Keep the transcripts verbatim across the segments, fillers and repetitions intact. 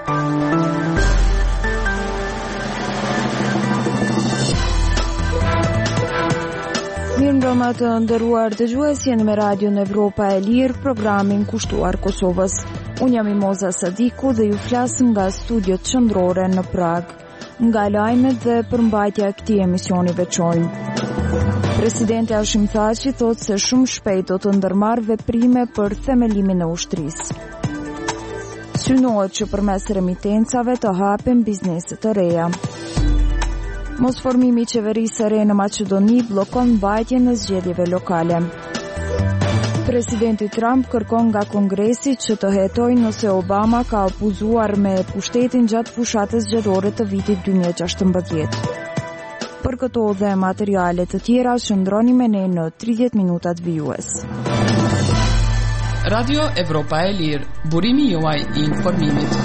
Mirëmbrëma të nderuar dëgjues, jeni me Radion Evropa e Lirë, programin kushtuar Kosovës. Unë jam Imoza Sadiku dhe ju flas nga studiot qendrore në Prag. Nga lajmet dhe përmbajtja e këtij emisioni veçojmë. Presidenti Hashim Thaçi thotë se shumë shpejt do të ndërmarrë veprime për themelimin e ushtrisë. Synohet që përmes remitencave të hapen biznese të reja. Mosformimi i qeverisë së re në Maqedoni bllokon mbajtjen e zgjedhjeve lokale. Presidenti Trump kërkon nga Kongresi që të hetojë nëse Obama ka abuzuar me pushtetin gjatë fushatës zgjedhore të vitit dy mijë e gjashtëmbëdhjetë. Për këto dhe materiale të tjera shëndroni me ne në tridhjetë minutat vijues. Radio Evropa e Lirë, burimi juaj i informimit.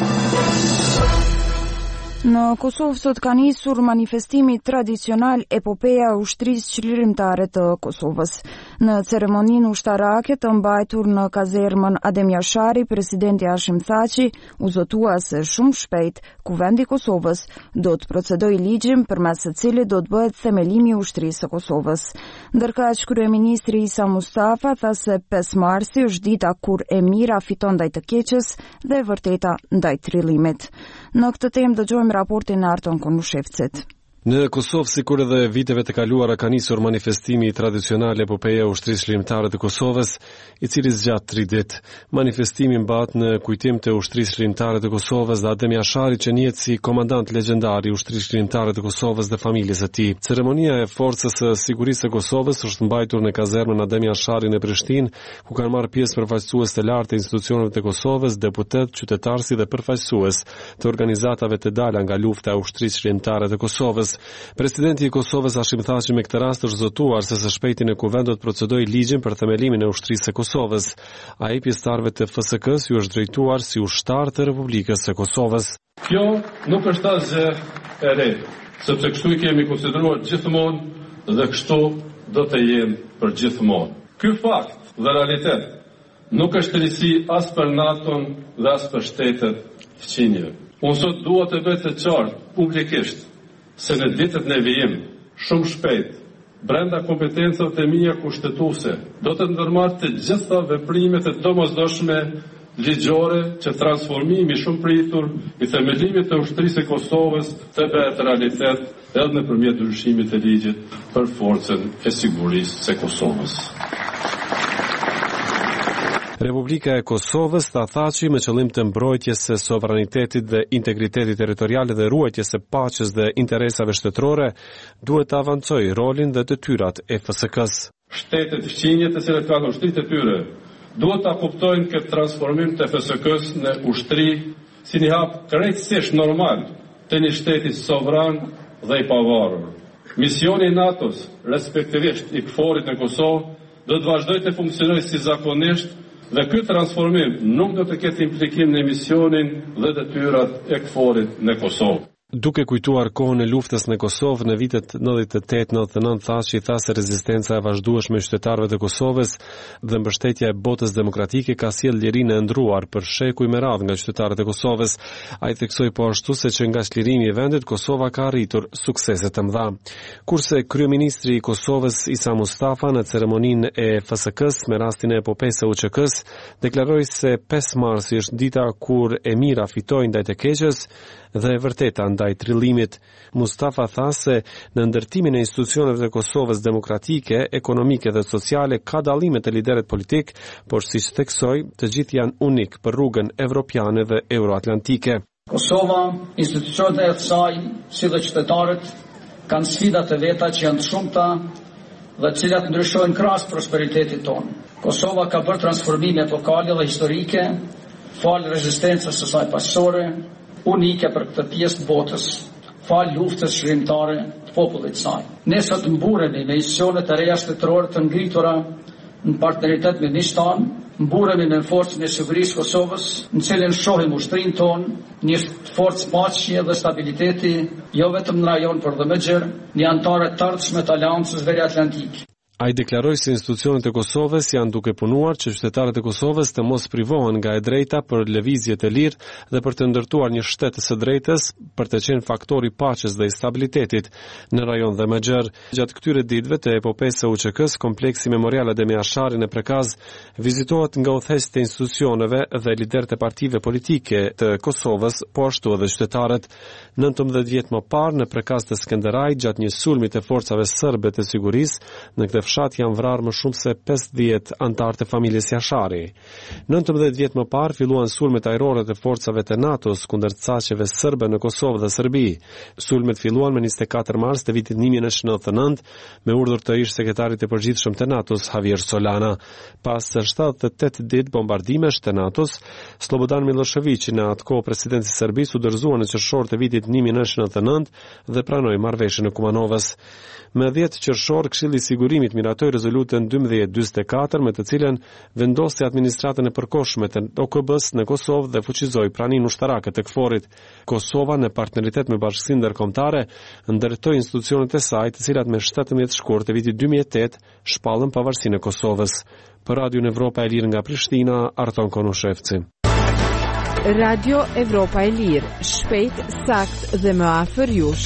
Në Kosovë sot ka nisur manifestimi tradicional Epopeja e ushtrisë çlirimtare të Kosovës. Në ceremoninë ushtarake të mbajtur në kazermën Adem Jashari, presidenti Hashim Thaçi u zotua se shumë shpejt Kuvendi i Kosovës do të procedojë ligjin përmes së cilit do të bëhet themelimi i ushtrisë së Kosovës. Ndërkaq kryeministri Isa Mustafa tha se pesë marsi është dita kur e mira fiton ndaj të keqes dhe e vërteta ndaj trillimit. Në këtë temë dëgjojmë raportin e Arton Konushevcit. Në Kosovë, sikur edhe viteve të kaluara, ka nisur manifestimi tradicional Epopeja e ushtrisë çlirimtare të Kosovës, i cili zgjat tri ditë. Manifestimi mbahet në kujtim të ushtrisë çlirimtare të Kosovës dhe Adem Jashari, që njihet si komandant legjendar i ushtrisë çlirimtare të Kosovës dhe familjes së tij. Ceremonia e forcës së sigurisë së Kosovës është mbajtur në kazermën Adem Jashari në Prishtinë, ku kanë marrë pjesë përfaqësues të lartë të institucioneve të Kosovës, deputet, qytetarë si dhe përfaqësues të organizatave të dala nga lufta e ushtrisë çlirimtare të Kosovës. Presidenti i Kosovës Hashim Thaçi me këtë rast është zotuar se së shpejti në kuvend do të procedojë ligjin për themelimin e ushtrisë së Kosovës. Ai pjesëtarëve të F S K-s ju është drejtuar si ushtar të Republikës së Kosovës. Kjo nuk është asgjë e re, sepse kështu i kemi konsideruar gjithmonë dhe kështu do të jenë për gjithmonë. Ky fakt dhe realitet nuk është risi as për NATO-n dhe as për shtetet fqinjve. Unë sot dua të bëj të qartë publikisht se në ditët në vijim, shumë shpejt, brenda kompetencave të mia kushtetuese, do të ndërmarr të gjitha veprimet e domosdoshme ligjore që transformimi shumë pritur i themelimit të ushtrisë së Kosovës të bëhet realitet edhe nëpërmjet ndryshimit të ligjit për forcën e sigurisë së Kosovës. Republika e Kosovës, tha Thaçi, me qëllim të mbrojtjes së sovranitetit dhe integritetit territorial dhe ruajtjes së paqes dhe interesave shtetërore, duhet të avancojë rolin dhe detyrat e F S K-s. Shtetet fqinje të cilat kanë ushtrit e tyre, duhet ta kuptojnë këtë transformim të F S K-s në ushtri si një hap krejtësisht normal të një shteti sovran dhe i pavarur. Misioni i NATO-s, respektivisht i K F O R-it në Kosovë, do të vazhdojë të funksionojë si zakonisht. Dhe ky transformim nuk do të ketë implikim në misionin dhe detyrat e K F O R-it në Kosovë. Duke kujtuar kohën e luftës në Kosovë në vitet nëntëdhjetë e tetë nëntëdhjetë e nëntë, Thaçi tha se rezistenca e vazhdueshme e qytetarëve të Kosovës dhe mbështetja e botës demokratike ka sjellë lirinë e ndruar për shekuj me radhë nga qytetarët e Kosovës. Ai theksoi po ashtu se që nga çlirimi i vendit Kosova ka arritur suksese të mëdha. Kurse kryeministri i Kosovës Isa Mustafa në ceremoninë e F S K-s me rastin e epopesë së U Q K-s deklaroi se pesë marsi është dita kur e mira fitojnë ndaj të keqes dhe e vërteta ndaj trillimit. Mustafa tha se në ndërtimin e institucioneve të Kosovës demokratike, ekonomike dhe sociale ka dallime të liderët politik, por siç theksoi, të gjithë janë unik për rrugën evropiane dhe euroatlantike. Kosova, institucionet e saj, si dhe qytetarët, kanë sfida të veta që janë të shumta dhe të cilat ndryshojnë krahas prosperitetit tonë. Kosova ka bërë transformime epokale dhe historike, falë rezistencës së saj pasore, unike për këtë pjesë të botës, falë luftës çlirimtare të popullit saj. Ne sot mburemi me institucione të reja shtetërore të ngritura në partneritet me miqtan, mburemi në forcën e sigurisë Kosovës, në cilën shohim ushtrinë tonë, një forcë paqe dhe stabiliteti, jo vetëm në rajon, por dhe më gjerë, një antare të ardhshme të Aleancës Veriatlantike. Ai deklaroi se institucionet e Kosovës janë duke punuar që qytetarët e Kosovës të mos privohen nga e drejta për lëvizje të lirë dhe për të ndërtuar një shtet së drejtës për të qenë faktori i paqes dhe i stabilitetit në rajon dhe më gjerë. Gjatë këtyre ditëve të epopesë së U Q K-s, kompleksi memorial Adem Jashari në Prekaz vizitohet nga udhëheqësit e institucioneve dhe liderët e partive politike të Kosovës, po ashtu edhe qytetarët. nëntëmbëdhjetë vjet më parë në Prekaz të Skenderajit, gjatë një sulmi të forcave serbe të sigurisë, në këtë fshat janë vrarë më shumë se pesëdhjetë anëtar të familjes Jashari. nëntëmbëdhjetë vjet më parë filluan sulmet ajrore të forcave të NATO-s kundër caqeve serbe në Kosovë dhe Serbi. Sulmet filluan me njëzet e katër mars të vitit një mijë nëntëqind e nëntëdhjetë e nëntë me urdhër të ish sekretarit të përgjithshëm të NATO-s Javier Solana. Pas shtatëdhjetë e tetë ditë bombardimesh të NATO-s, Slobodan Milošević, në atë kohë presidenti i Serbisë, u dorëzua në qershor të vitit një mijë nëntëqind e nëntëdhjetë e nëntë dhe pranoi marrëveshjen e Kumanovës. Me dhjetë qershor, Këshilli i Sigurimit miratoi rezolutën dymbëdhjetë njëzet e katër me të cilën vendosi administratën e përkohshme të O K B-s në Kosovë dhe fuqizoi praninë ushtarake të KFOR-it. Kosova në partneritet me Bashkinë Ndërkombëtare ndërtoi institucionet e saj, të cilat me shtatëmbëdhjetë shkurt të vitit dy mijë e tetë shpallën pavarësinë e Kosovës. Për Radio Evropa e Lirë nga Prishtina, Arton Konushevci. Radio Evropa e Lirë, shpejt, sakt dhe më afër jush.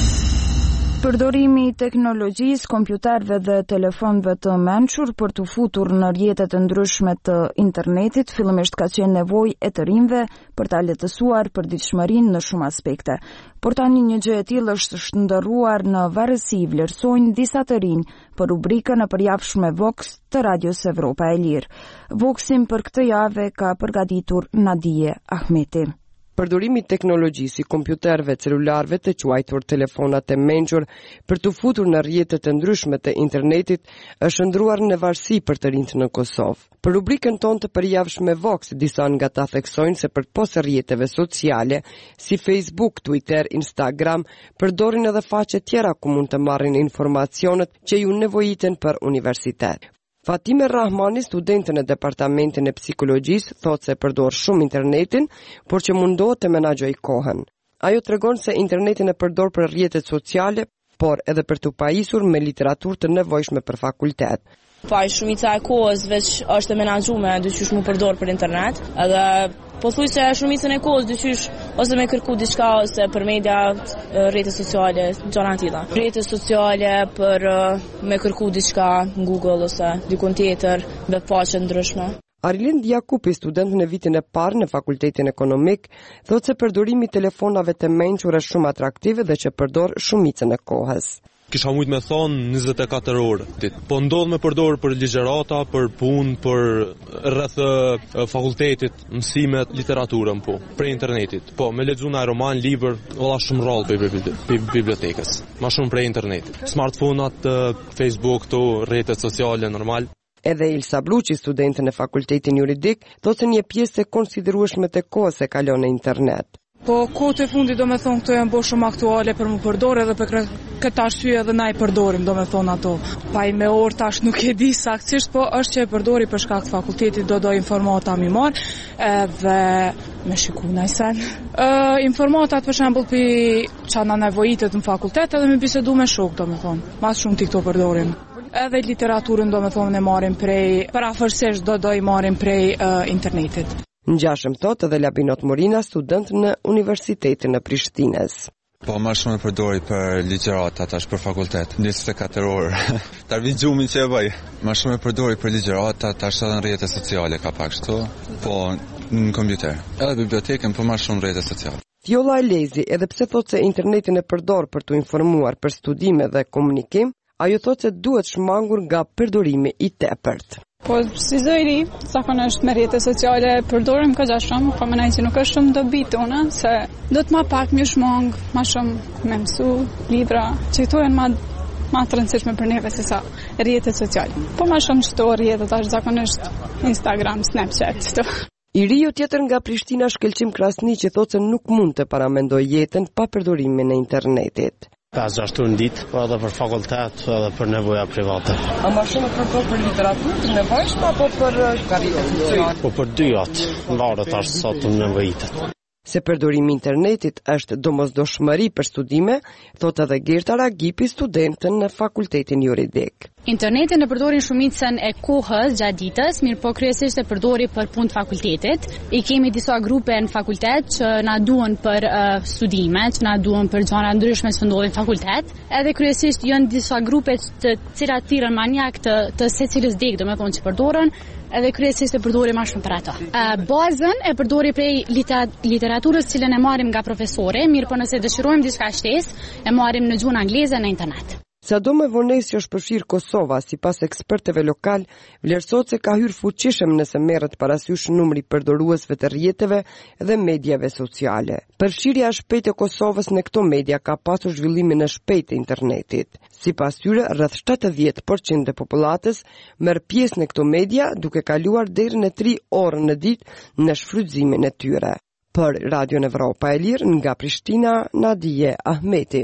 Përdorimi i teknologjisë, kompjuterëve dhe telefonëve të mençur për të futur në rrjetet e ndryshme të internetit fillimisht ka qenë nevojë e të rinjve për ta lehtësuar përditshmërinë në shumë aspekte. Por tani një gjë e tillë është shndërruar në varësi, vlerësojnë disa të rinj për rubrikën e përjavshme Vox të Radios Evropa e Lirë. Voxin për këtë javë ka përgatitur Nadije Ahmeti. Përdorimi i teknologjisë, si kompjuterëve, celularëve të quajtur telefonat e mençur për të futur në rrjetet e ndryshme të internetit është ndruar në varësi për të rinjt në Kosovë. Për rubrikën tonë të përjavshme Vox, disa nga ta theksojnë se për posë rrjeteve sociale si Facebook, Twitter, Instagram, përdorin edhe faqe tjera ku mund të marrin informacionet që ju nevojiten për universitet. Fatime Rahmani, studente në departamentin e psikologjisë, thotë se përdor shumë internetin, por që mundohet të menaxhojë kohën. Ajo tregon se internetin e përdor për rrjetet sociale, por edhe për të pajisur me literaturë të nevojshme për fakultet. Pa, shumica e kohës veç është e menaxhuar, dyqysh mu përdor për internet, edhe po thuj se shumicën e kohës dyqysh ose me kërku diçka ose për media, rrjete sociale, gjëra të tilla. Rrjete sociale për me kërku diçka në Google ose dikun tjetër, me faqe ndryshme. Arlind Jakupi, student në vitin e parë në Fakultetin Ekonomik, thotë se përdorimi i telefonave të mençur është shumë atraktiv dhe që përdor shumicën e kohës. Kisha mujt me thonë njëzet e katër orë. Po ndodh me përdor për ligjerata, për punë, për rreth fakultetit, mësimet, literaturën, po, për internetit. Po, me lexuar një roman, libër, valla shumë rrollë për bibliotekës. Ma shumë për internetit. Smartphone-at, Facebook, to, rrjetet sociale normal. Edhe Ilsa Bluqi, studente në Fakultetin Juridik, thotë se një pjesë e konsiderueshme të kohës e kalon në internet. Po kohët e fundit do me thonë këto janë bo shumë aktuale për më përdore dhe për këtë arsye edhe na i përdorim do me thonë ato. Pa i me orë tash nuk e di saktësisht, po është që e përdori për shkak të fakultetit do do informata mi marë edhe me shiku najsen. E, informatat për shembull për që na nevojitet në fakultet edhe me bisedu me shok do me thonë. Mas shumë ti këto përdorim. Edhe literaturën do me thonë e marim prej, për afërsisht do do i marim prej uh, internetit. Ngjashëm thotë edhe Labinot Morina, student në Universitetin e Prishtinës. Po më shumë e përdori për ligjërata tash për fakultet, njëzet e katër orë. Tarvi gjumi që e bëj. Më shumë e përdori për ligjërata tash edhe në rrjete sociale ka pak kështu, po në kompjuter. Edhe bibliotekën, po më shumë rrjete sociale. Fjolla Elezi, edhe pse thotë se internetin e përdor për të informuar për studime dhe komunikim, ajo thotë se duhet shmangur nga përdorimi i tepërt. Po si zëri, zakonisht me rrjete sociale përdorim ka gjashëm, po menaj që nuk është shumë dobi tona, se do të ma pak më shmang, ma shumë me mësu, libra, që këto janë ma, ma të rëndësishme për neve se sa rrjete sociale. Po ma shumë qëto rrjetet është zakonisht Instagram, Snapchat, këto. I riu tjetër nga Prishtina Shkelqim Krasni që thotë se nuk mund të paramendoj jetën pa përdorimin e internetit. pesë gjashtë orë në ditë, po edhe për fakultet, edhe për nevoja private. A ma shumë përdor për literaturë të nevojshme apo për karrierë? Po për dyjat, varet ashtë sa të nevojitet. Se përdorimi i internetit është domosdoshmëri për studime, thot edhe Gerta Ragipi, studentën në fakultetin juridik. Internetin e përdorin shumicën e kohës gjatë ditës, mirë po kryesisht e përdori për punë të fakultetit. I kemi disa grupe në fakultet që na duan për uh, studime, që na duan për gjëra ndryshme që ndodhin në fakultet. Edhe kryesisht janë disa grupe të cilat thirrën manjak të, të secilës deg, domethënë që përdoren, edhe kryesisht e përdori më shumë për ato. Uh, bazën e përdori prej liter- literaturës që cilën e marrim nga profesori, mirë po nëse dëshirojmë diçka shtesë, e marrim në gjuhën angleze në internet. Sado me vonesi është përfshirë Kosova, si pas eksperteve lokal, vlerësot se ka hyrë fuqishëm nëse merret parasysh numri përdoruesve të rrjeteve dhe mediave sociale. Përfshirja e shpejtë e Kosovës në këto media ka pasur zhvillimin e shpejtë të internetit. Sipas tyre, rreth shtatëdhjetë përqind e popullatës merr pjesë në këto media, duke kaluar deri në tri orë në ditë në shfrytëzimin e tyre. Për Radio Evropa e Lirë, nga Prishtina, Nadije Ahmeti.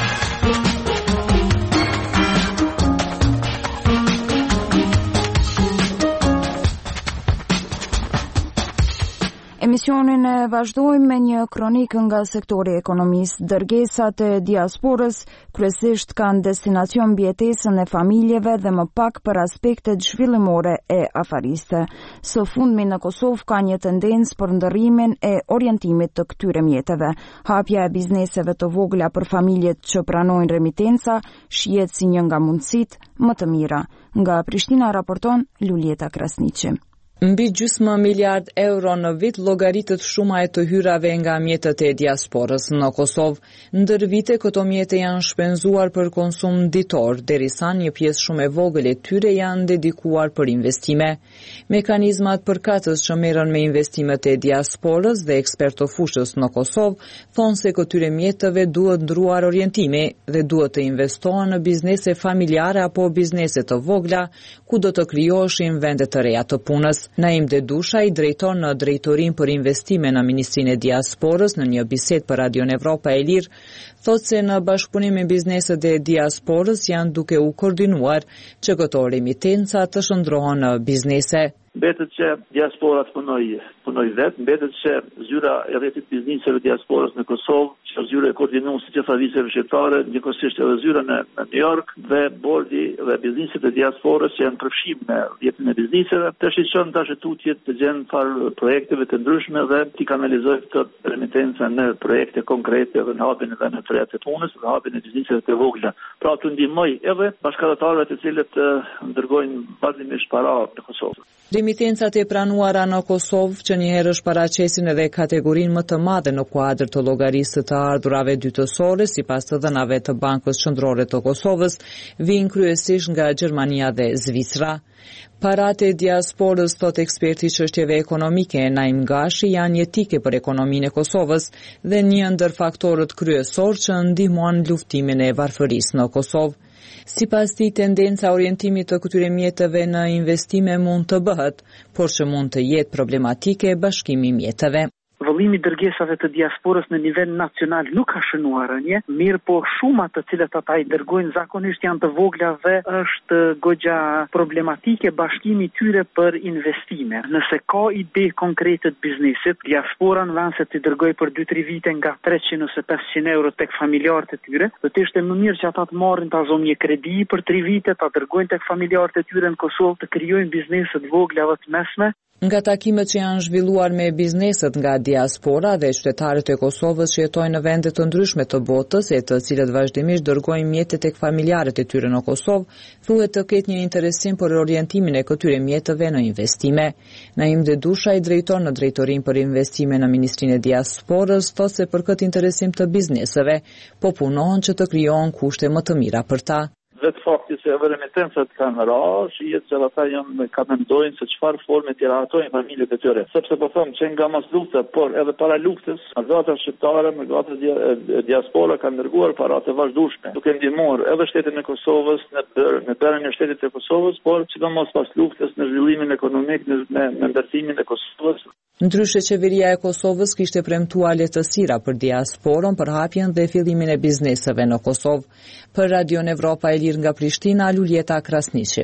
Emisionin e vazhdojmë me një kronikë nga sektori i ekonomisë. Dërgesat e diasporës kryesisht kanë destinacion mbjetesën e familjeve dhe më pak për aspektet zhvillimore e afariste. Së fundmi në Kosovë ka një tendencë për ndërrimin e orientimit të këtyre mjeteve. Hapja e bizneseve të vogla për familjet që pranojnë remitenca shihet si një nga mundësitë më të mira. Nga Prishtina raporton Luljeta Krasniqi. Mbi gjysmë miliard euro në vit llogaritet shuma e të hyrave nga mjetet e diasporës në Kosovë. Ndër vite këto mjete janë shpenzuar për konsum ditor, derisa një pjesë shumë e vogël e tyre janë dedikuar për investime. Mekanizmat përkatës që merren me investimet e diasporës dhe ekspertë fushës në Kosovë thonë se këtyre mjeteve duhet ndruar orientimi dhe duhet të investohen në biznese familjare apo biznese të vogla ku do të krijoheshin vende të reja të punës. Naim Dedusha, i drejtor në drejtorin për investime në Ministrinë e Diasporës, në një bisedë për Radio Evropa e Lirë, thotë se në bashkëpunim me bizneset e diasporës janë duke u koordinuar që këto remitenca të shndrohen në biznese. Mbetet që diaspora të punoj, punoj vetë, mbetet që zyra e rrjetit bizneseve diasporës në Kosovë, që është zyra e koordinuar si që tha viceve shqiptare, njëkohësisht edhe zyra në, në New York dhe bordi dhe bizneset e diasporës që janë përfshim në rrjetin e bizneseve, të shqyqon tash tutjet të gjenë farë projekteve të ndryshme dhe t'i kanalizojnë këtë remitenca në projekte konkrete dhe në hapin edhe në të rrjet e punës dhe hapin e bizneseve të vogla. Pra të ndihmoj edhe bashkëdhëtarëve të cilët ndërgojnë vazhdimisht para në Kosovë. Remitencat e pranuara në Kosovë që njëherë shparaqesin edhe kategorinë më të madhe në kuadër të llogarisë të ardhurave dytësore, sipas të dhënave të Bankës Qendrore të Kosovës, vijnë kryesisht nga Gjermania dhe Zvicra. Paratë e diasporës, thot eksperti i çështjeve ekonomike Naim Gashi, janë jetike për ekonominë e Kosovës dhe një ndër faktorët kryesor që ndihmojnë luftimin e varfërisë në Kosovë. Sipas tij, tendenca orientimit të këtyre mjeteve në investime mund të bëhet, por që mund të jetë problematike bashkimi mjeteve. Vëllimi i dërgesave të diasporës në nivel nacional nuk ka shënuar rënje, mirë po shumat të cilët ata i dërgojnë zakonisht janë të vogla dhe është goxha problematike bashkimi i tyre për investime. Nëse ka ide konkrete të biznesit, diaspora në vend se të dërgoj për dy tre vite nga treqind ose pesëqind euro tek familjarët e tyre, do të ishte më mirë që ata të marrin ta zonë një kredi për tre vite, ta dërgojnë tek familjarët e tyre në Kosovë të krijojnë biznese të vogla dhe të mesme. Nga takimet që janë zhvilluar me bizneset nga diaspora dhe qytetarët e Kosovës që jetojnë në vende të ndryshme të botës, e të cilët vazhdimisht dërgojnë mjete tek familjarët e tyre në Kosovë, thuhet të ketë një interesim për orientimin e këtyre mjeteve në investime. Naim Dedusha, i drejtor në drejtorin për investime në Ministrinë e Diasporës, thotë se për këtë interesim të bizneseve, po punohen që të krijohen kushte më të mira për ta. Vetë fakti se edhe remitencat kanë ra, shihet që ata janë ka mendojnë se çfarë forme t'i rahatojnë familjet e tyre. Sepse po them që nga mos lufta, por edhe para luftës, ata shqiptarë, ata diaspora kanë dërguar para të vazhdueshme, duke ndihmuar edhe shtetin e Kosovës në në bërjen e shtetit të Kosovës, por sidomos pas luftës në zhvillimin ekonomik, në në ndërtimin e Kosovës. Ndryshe, qeveria e Kosovës kishte premtuar lehtësira për diasporën për hapjen dhe fillimin e bizneseve në Kosovë. Për Radio Evropa e Lirë nga Prishtina, Luljeta Krasniqi.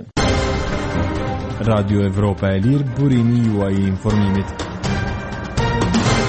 Radio Evropa e Lirë, burimi juaj i informimit.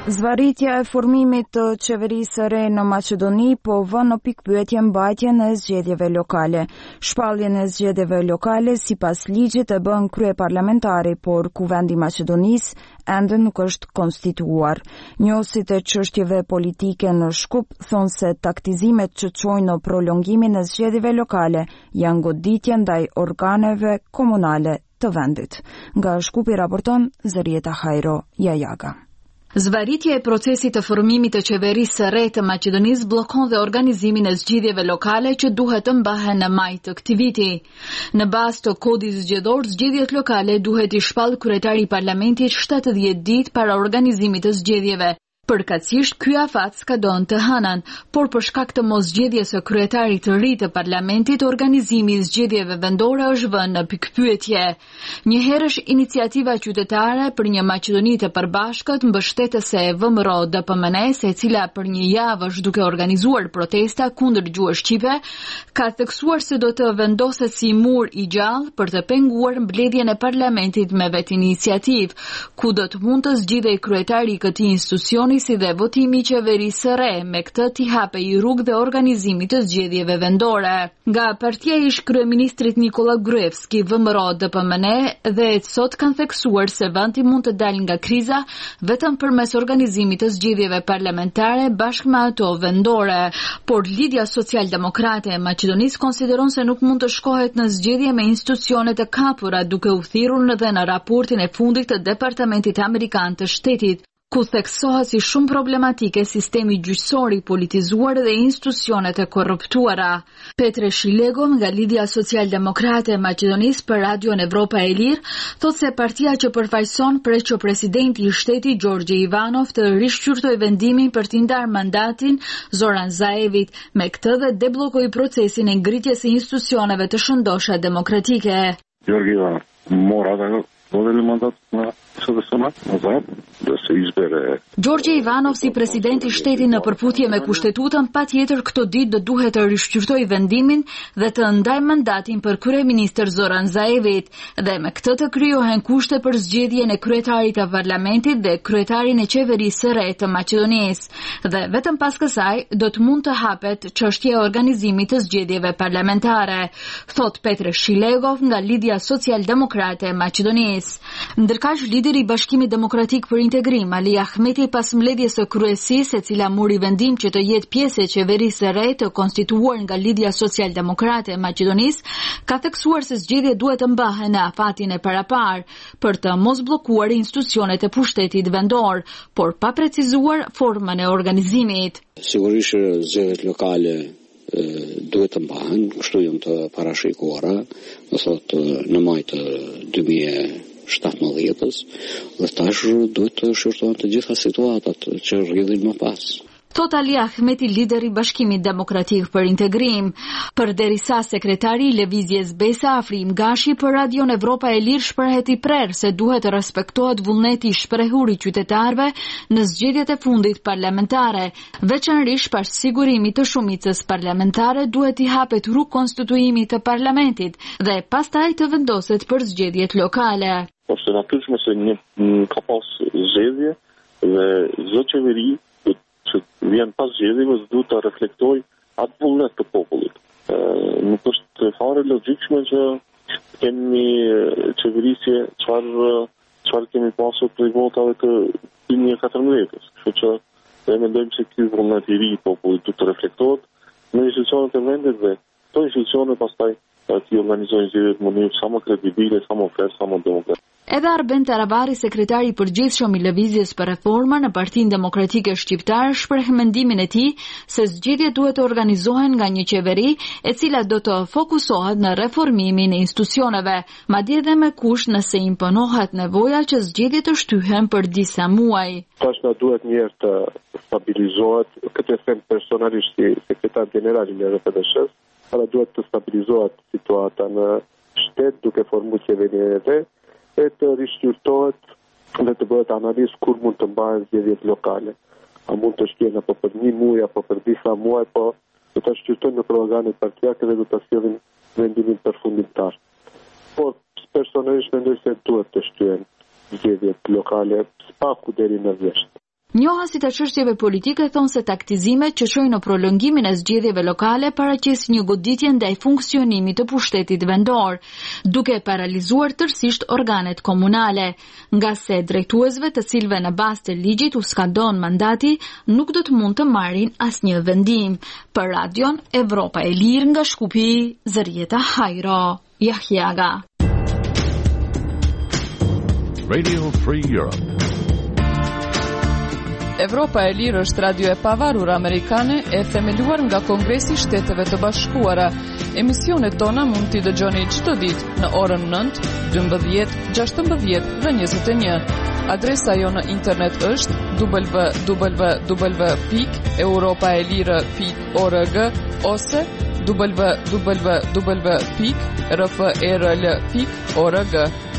Zvarritja e formimit të qeverisë së re në Maqedoni po vën në pikpyetje mbajtjen e zgjedhjeve lokale. Shpalljen e zgjedhjeve lokale sipas ligjit e bën kryeparlamentari, por Kuvendi i Maqedonisë ende nuk është konstituar. Njohësit e çështjeve politike në Shkup thonë se taktizimet që çojnë në prolongimin e zgjedhjeve lokale janë goditje ndaj organeve komunale të vendit. Nga Shkupi raporton Zërieta Hajro Jajaga. Zvarritja e procesit të formimit të qeverisë së re të Maqedonisë bllokon dhe organizimin e zgjedhjeve lokale që duhet të mbahen në maj të këtij viti. Në bazë të kodit zgjedhor, zgjedhjet lokale duhet i shpall kryetari i parlamentit shtatëdhjetë ditë para organizimit të zgjedhjeve. Përkatësisht, ky afat s'ka don të hënën, por për shkak të moszgjedhjes së kryetarit të ri të parlamentit, organizimi i zgjedhjeve vendore është vënë në pikpyetje. Njëherësh iniciativa qytetare për një Maqedoni të përbashkët, mbështetëse e V M R O D P M N, e cila për një javë është duke organizuar protesta kundër gjuhës shqipe, ka theksuar se do të vendoset si mur i gjallë për të penguar mbledhjen e parlamentit me vetë iniciativë, ku do të mund të zgjidhej kryetari i këtij institucioni si dhe votimi i qeverisë së re, me këtë t'i hapej rrugë dhe organizimit të zgjedhjeve vendore. Nga partia e ish kryeministrit Nikola Gruevski, V M R O D P M N dhe sot kanë theksuar se vendi mund të dalë nga kriza vetëm përmes organizimit të zgjedhjeve parlamentare bashkë me ato vendore. Por Lidhja Social-Demokrate e Maqedonisë konsideron se nuk mund të shkohet në zgjedhje me institucione të kapura, duke u thirrur edhe në raportin e fundit të Departamentit Amerikan të Shtetit, ku theksohet si shumë problematike sistemi gjyqësor i politizuar dhe institucionet e korruptuara. Petre Shilego nga Lidhja Social-Demokrate e Maqedonisë për Radion Evropa e Lirë thotë se partia që përfaqëson preq presidenti i shtetit Gjorgje Ivanov të rishqyrtoi vendimin për t'i ndarë mandatin Zoran Zaevit, me këtë dhe deblokoi procesin e ngritjes së institucioneve të shëndosha demokratike. Gjorgje Ivanov mora dhe dodeli mandat në Sëdësënat, në zatë, dhe se izbere. Gjorgje Ivanov si presidenti i shtetit në përputhje me kushtetutën, patjetër këto ditë do duhet të rishqyrtoj vendimin dhe të ndaj mandatin për kryeministër Zoran Zaevit, dhe me këtë të krijohen kushte për zgjedhjen e kryetarit të parlamentit dhe kryetarin e qeverisë së re të Maqedonisë, dhe vetëm pas kësaj do të mund të hapet çështja e organizimit të zgjedhjeve parlamentare, thot Petre Shilegov nga Lidhja Social-Demokrate e Maqedonisë. Ndërkaq lideri i Bashkimit Demokratik për Integrim, Ali Ahmeti, pas mbledhjes së kryesisë, e cila mori vendim që të jetë pjesë e qeverisë së re të konstituuar nga Lidhja Social-Demokrate e Maqedonisë, ka theksuar se zgjedhjet duhet të mbahen në afatin e parapar për të mos bllokuar institucionet e pushtetit vendor, por pa precizuar formën e organizimit. Sigurisht zgjedhjet lokale duhet të mbahen, kështu janë të parashikuara, do thotë në maj të dy mijë e shtatëmbëdhjetës, dhe tash duhet të shqyrtohen të gjitha situatat që rrjedhin më pas. Thot Ali Ahmeti, lideri i Bashkimit Demokratik për Integrim. Përderisa sekretari i Lëvizjes Besa Afrim Gashi për Radion Evropa e Lirë shprehet i prerë se duhet të respektohet vullneti i shprehur i qytetarëve në zgjedhjet e fundit parlamentare, veçanërisht pas sigurimit të shumicës parlamentare duhet i hapet rrugë konstituimit të parlamentit dhe pastaj të vendoset për zgjedhjet lokale. Është natyrshme se një ka pas zgjedhje dhe çdo qeveri që vjen pas zgjedhjeve duhet të reflektoj atë vullnet të popullit. E, nuk është fare logjikshme që kemi qeverisje çfarë çfarë kemi pasur për votave të dy mijë e katërmbëdhjetës. Kështu që ne mendojmë se ky vullnet i ri i popullit duhet të reflektohet në institucionet e vendit dhe këto institucione pastaj të organizojnë zgjedhjet në mënyrë sa më kredibile, sa më fair, sa më demokratike. Edhe Arben Taravari, sekretari i përgjithshëm i Lëvizjes për Reforma në Partinë Demokratike Shqiptare, shpreh mendimin e tij se zgjedhjet duhet të organizohen nga një qeveri e cila do të fokusohet në reformimin e institucioneve, madje edhe me kusht nëse imponohet nevoja që zgjedhjet të shtyhen për disa muaj. Tash na duhet një herë të stabilizohet, këtë e them personalisht si sekretar general i R P D S-s, para duhet të stabilizohet situata në shtet duke formuar qeverinë e re, e të rishqyrtohet dhe të bëhet analizë kur mund të mbahen zgjedhjet lokale. A mund të shkjen apo për një muaj apo për disa muaj, po do të shqyrtojnë në organet partijake dhe do të sjellin vendimin përfundimtar. Por personalisht mendoj se duhet të shtyhen zgjedhjet lokale spaku deri në dhjetë. Njohësit e çështjeve politike thonë se taktizimet që shojnë në prolongimin e zgjedhjeve lokale paraqesin një goditje ndaj funksionimit të pushtetit vendor, duke paralizuar tërësisht organet komunale, nga se drejtuesve të cilëve në bazë të ligjit u skadon mandati nuk do të mund të marrin asnjë vendim. Për Radion Evropa e Lirë nga Shkupi, Zërieta Hajro, Jahjaga. Radio Free Europe. Evropa e Lirë është radio e pavarur amerikane e themeluar nga Kongresi i Shteteve të Bashkuara. Emisionet tona mund t'i dëgjoni çdo ditë në orën nëntë, dymbëdhjetë, gjashtëmbëdhjetë dhe njëzet e një. Adresa jo në internet është w w w pikë europaelire pikë org ose w w w pikë r f e r l pikë org.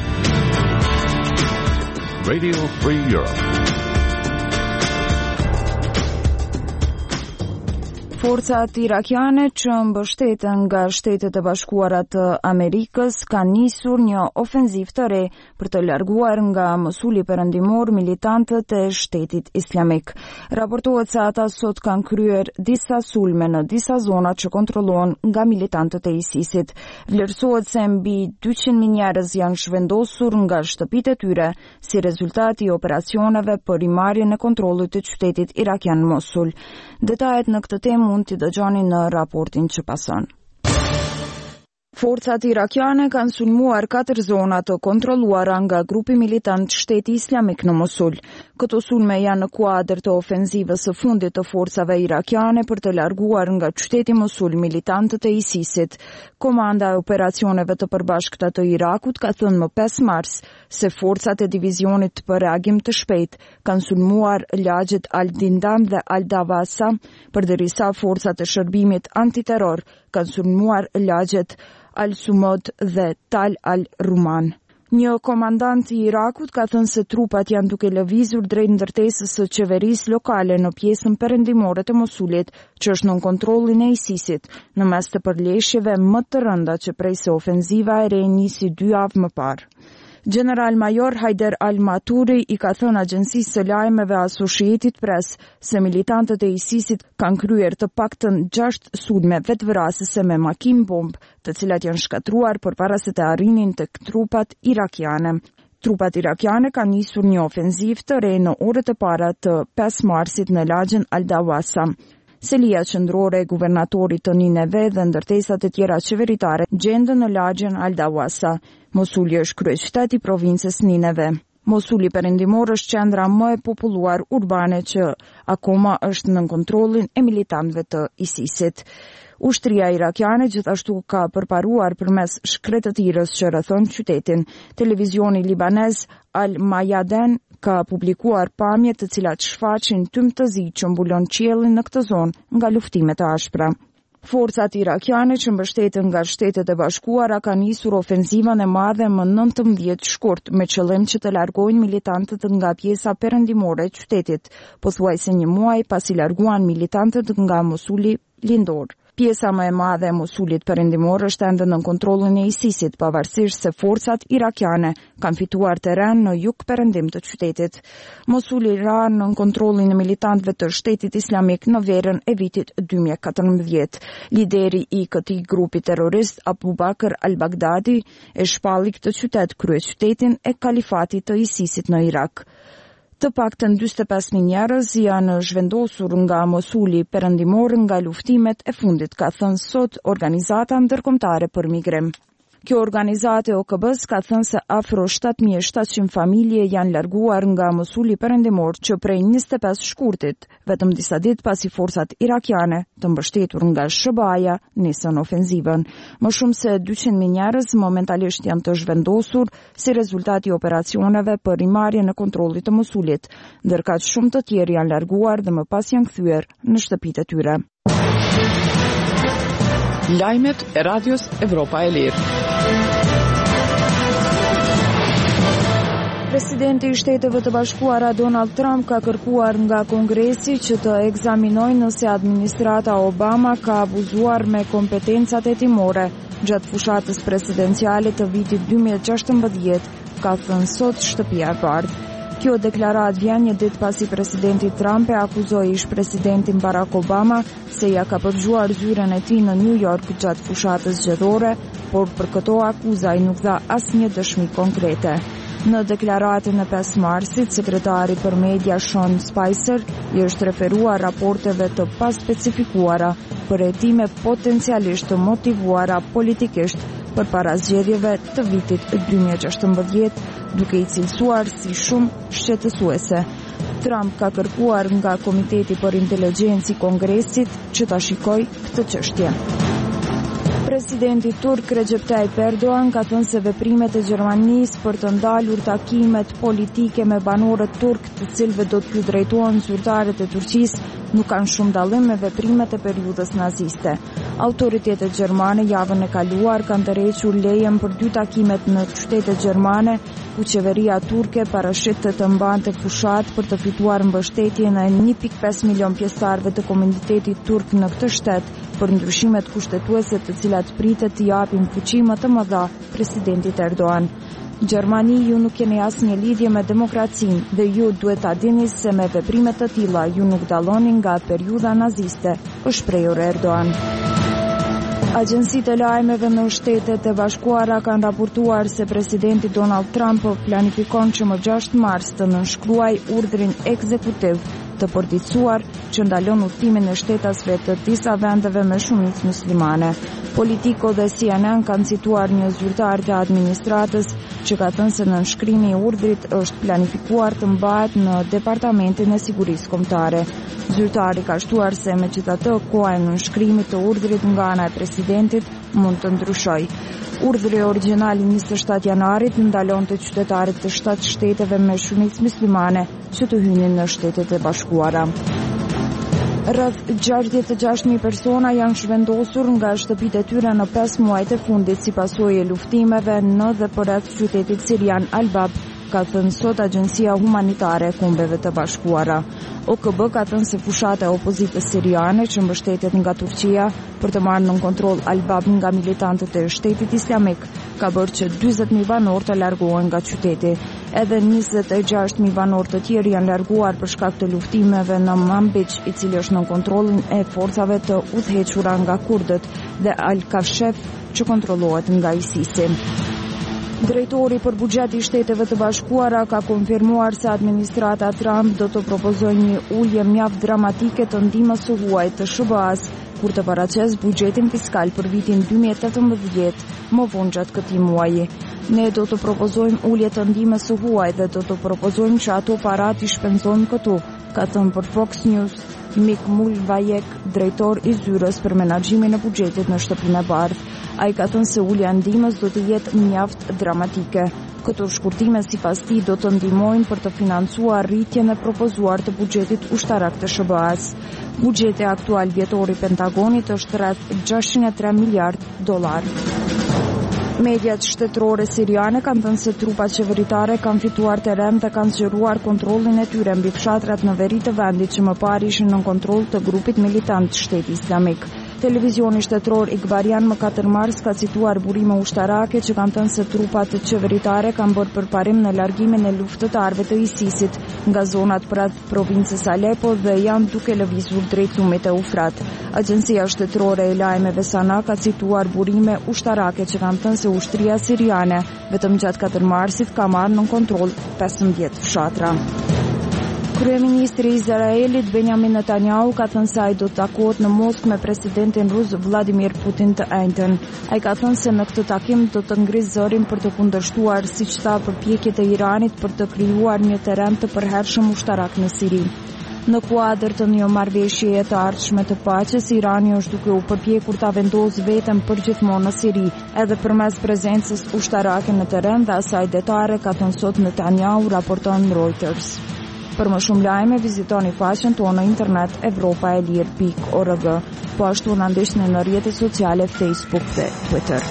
Radio Free Europe. Forcat irakiane që mbështeten nga Shtetet e Bashkuara të Amerikës kanë nisur një ofenziv të re për të larguar nga Mosuli perëndimor militantët e Shtetit Islamik. Raportohet se ata sot kanë kryer disa sulme në disa zona që kontrollohen nga militantët e ISIS-it. Vlerësohet se mbi dyqind mijë njerëz janë zhvendosur nga shtëpitë e tyre si rezultat i operacioneve për rimarrjen e kontrollit të qytetit irakian Mosul. Detajet në këtë temë mund t'i dëgjoni në raportin që pason. Forcat irakiane kanë sulmuar katër zona të kontrolluara nga grupi militant Shteti Islamik në Mosul. Këto sulme janë në kuadër të ofenzivës së fundit të forcave irakiane për të larguar nga qyteti Mosul militantët e ISIS-it. Komanda e operacioneve të përbashkëta të Irakut ka thënë më pesë mars se forcat e divizionit për reagim të shpejtë kanë sulmuar lagjet Al-Dindam dhe Al-Dawasa, përderisa forcat e shërbimit antiterror kanë sulmuar lagjet Al-Sumod dhe Tal al-Ruman. Një komandant i Irakut ka thënë se trupat janë duke lëvizur drejt ndërtesës së qeverisë lokale në pjesën perëndimore të Mosulit, që është nën kontrollin e ISIS-it, në mes të përleshjeve më të rënda që prej se ofenziva e re nisi dy javë më parë. General Major Haider al-Maturi i ka thënë agjencisë së lajmeve Associated Press se militantët e ISIS-it kanë kryer të paktën gjashtë sulme vetvrasëse me makinë bomb, të cilat janë shkatruar përpara se të arrinin tek trupat irakiane. Trupat irakiane kanë nisur një ofenziv të re në orët e para të pesë marsit në lagjen Al-Dawasa. Selia qendrore e guvernatorit të Nineve dhe ndërtesat e tjera qeveritare gjendën në lagjen Al-Dawasa. Mosuli është kryeqytet i provincës Nineve. Mosuli perëndimor është qendra më e populluar urbane që akoma është nën kontrollin e militantëve të ISIS-it. Ushtria irakiane gjithashtu ka përparuar përmes shkretëtirës që rrethon qytetin. Televizioni libanez Al-Mayaden ka publikuar pamje të cilat shfaqin tym të zi që mbulon qiellin në këtë zonë nga luftimet e ashpra. Forcat irakiane që mbështeten nga Shtetet e Bashkuara kanë nisur ofenzivën e madhe më nëntëmbëdhjetë shkurt me qëllim që të largojnë militantët nga pjesa perëndimore e qytetit, pothuajse një muaj pasi larguan militantët nga Mosuli lindor. Pjesa më e madhe e Mosulit perëndimor është ende nën kontrollin e ISIS-it, pavarësisht se forcat irakiane kanë fituar terren në jug perëndim të qytetit. Mosuli ra nën kontrollin e militantëve të Shtetit Islamik në verën e vitit dy mijë e katërmbëdhjetë. Lideri i këtij grupi terrorist, Abu Bakr al-Baghdadi, e shpalli këtë qytet kryeqytetin e kalifatit të ISIS-it në Irak. Të paktën dyzet e pesë mijë njerëz janë zhvendosur nga Mosuli perëndimor nga luftimet e fundit, ka thënë sot Organizata Ndërkombëtare për Migrim. Kjo organizatë e O K B-s ka thënë se afro shtatë mijë e shtatëqind familje janë larguar nga Mosuli perëndimor që prej njëzet e pesë shkurtit, vetëm disa ditë pasi forcat irakiane të mbështetur nga S B A-ja nisën ofenzivën. Më shumë se dyqind mijë njerëz momentalisht janë të zhvendosur si rezultat i operacioneve për rimarrjen e kontrollit të Mosulit, ndërka shumë të tjerë janë larguar dhe më pas janë kthyer në shtëpitë e tyre. Lajmet e Radios Evropa e Lirë. Presidenti i Shteteve të Bashkuara Donald Trump ka kërkuar nga Kongresi që të ekzaminojë nëse administrata Obama ka abuzuar me kompetencat hetimore gjatë fushatës presidenciale të vitit dy mijë e gjashtëmbëdhjetë, ka thënë sot Shtëpia e Bardhë. Kjo deklarat vjen një ditë pasi presidenti Trump e akuzoi ish-presidentin Barack Obama se ja ka përgjuar zyren e tij në New York gjatë fushatës zgjedhore, por për këto akuza ai nuk dha asnjë dëshmi konkrete. Në deklaratën e pesë marsit, sekretari për media Sean Spicer i është referuar raporteve të paspecifikuara për hetime potencialisht të motivuara politikisht përpara zgjedhjeve të vitit dy mijë e gjashtëmbëdhjetë, duke i cilësuar si shumë shqetësuese. Trump ka kërkuar nga Komiteti për Inteligjencë i Kongresit që ta shikojë këtë çështje. Presidenti turk Recep Tayyip Erdogan ka thënë se veprimet e Gjermanisë për të ndalur takimet politike me banorët turk, të cilëve do t'ju drejtohen zyrtarët e Turqisë, nuk kanë shumë dallim me veprimet e periudhës naziste. Autoritetet gjermane javën e kaluar kanë tërhequr lejen për dy takimet në qytetet gjermane, ku qeveria turke parashit të të mbante fushat për të fituar mbështetjen e një pikë pesë milion pjesëtarëve të komunitetit turk në këtë shtet për ndryshimet kushtetuese të cilat pritet të japin fuqi më të mëdha presidentit Erdogan. Gjermani, ju nuk keni asnjë lidhje me demokracinë dhe ju duhet ta dini se me veprime të tilla ju nuk dalloni nga periudha naziste, është shprehur Erdogan. Agjencitë e lajmeve në Shtetet e Bashkuara kanë raportuar se presidenti Donald Trump planifikon që më gjashtë mars të nënshkruajë urdhrin ekzekutiv të përditësuar që ndalon udhëtimin e shtetasve të disa vendeve me shumicë muslimane. Politico dhe C N N kanë cituar një zyrtar të administratës që ka thënë se nënshkrimi i urdhrit është planifikuar të mbahet në Departamentin e Sigurisë Kombëtare. Zyrtari ka shtuar se megjithatë koha e nënshkrimit të urdhrit nga ana e presidentit mund të ndryshojë. Urdhri origjinal i njëzet e shtatë janarit ndalonte qytetarët të shtatë shteteve me shumicë muslimane që të hynin në Shtetet e Bashkuara. Rreth gjashtëdhjetë e gjashtë mijë persona janë zhvendosur nga shtëpitë e tyre në pesë muajt e fundit si pasojë e luftimeve në dhe përreth qytetit sirian Al-Bab, ka thënë sot Agjencia Humanitare e Kombeve të Bashkuara. O K B ka thënë se fushata e opozitës siriane që mbështetet nga Turqia për të marrë nën kontroll Al-Bab nga militantët e Shtetit Islamik ka bërë që dyzet mijë banor të largohen nga qyteti. Edhe njëzet e gjashtë mijë banor të tjerë janë larguar për shkak të luftimeve në Manbij, i cili është në kontrollin e forcave të udhëhequra nga kurdët, dhe Al-Kafshef, që kontrollohet nga ISIS-i. Drejtori për buxhet i Shteteve të Bashkuara ka konfirmuar se administrata Trump do të propozojë një ulje mjaft dramatike të ndihmës së huaj të S B A-s kur të paraqes buxhetin fiskal për vitin dy mijë e tetëmbëdhjetë më vonë gjatë këtij muaji. Ne do të propozojmë ulje të ndihmës së huaj dhe do të propozojmë që ato para t'i shpenzojmë këtu, ka thënë për Fox News Mick Mulvaney, drejtor i zyrës për menaxhimin e buxhetit në Shtëpinë e Bardhë. Ai ka thënë se ulja e ndihmës do të jetë mjaft dramatike. Këto shkurtime sipas tij do të ndihmojnë për të financuar rritjen e propozuar të buxhetit ushtarak të S B A-s. Buxheti aktual vjetor i Pentagonit është rreth gjashtëqind e tre miliard dollar. Mediat shtetërore siriane kanë thënë se trupat qeveritare kanë fituar terren dhe kanë zgjeruar kontrollin e tyre mbi fshatrat në veri të vendit që më parë ishin në kontroll të grupit militant Shteti Islamik. Televizioni shtetëror Igbarian më katër mars ka cituar burime ushtarake që kanë thënë se trupat qeveritare kanë bërë përparim në largimin e luftëtarëve të ISIS-it nga zonat pranë provincës Aleppo dhe janë duke lëvizur drejt lumit e Ufrat. Agjencia shtetërore e lajmeve Sana ka cituar burime ushtarake që kanë thënë se ushtria siriane vetëm gjatë katër marsit ka marrë në kontroll pesëmbëdhjetë fshatra. Kryeministri i Izraelit Benjamin Netanyahu ka thënë se ai do të takohet në Moskë me presidentin rus Vladimir Putin të enjtën. Ai ka thënë se në këtë takim do të ngrisë zërin për të kundërshtuar, siç tha, përpjekjet e Iranit për të krijuar një terren të përhershëm ushtarak në Siri. Në kuadër të një marrëveshjeje të ardhshme të paqes, Irani është duke u përpjekur ta vendosë veten përgjithmonë në Siri, edhe përmes prezencës ushtarake në terren dhe asaj detare, ka thënë sot Netanyahu, raporton Reuters. Për më shumë lajme, vizitoni faqen tonë në internet evropa e lirë pikë org. Po ashtu na ndiqni në rrjetet sociale Facebook dhe Twitter.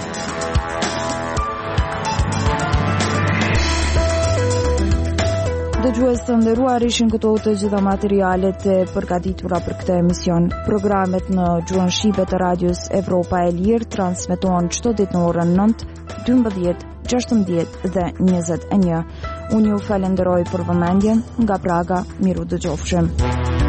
Dëgjues të nderuar, ishin këto të gjitha materialet e përgatitura për këtë emision. Programet në gjuhën shqipe të radios Evropa e Lirë transmetohen çdo ditë në orën nëntë, dymbëdhjetë, gjashtëmbëdhjetë dhe njëzet e një. Unë ju falenderoj për vëmendjen, nga Praga, miru dëgjofshim.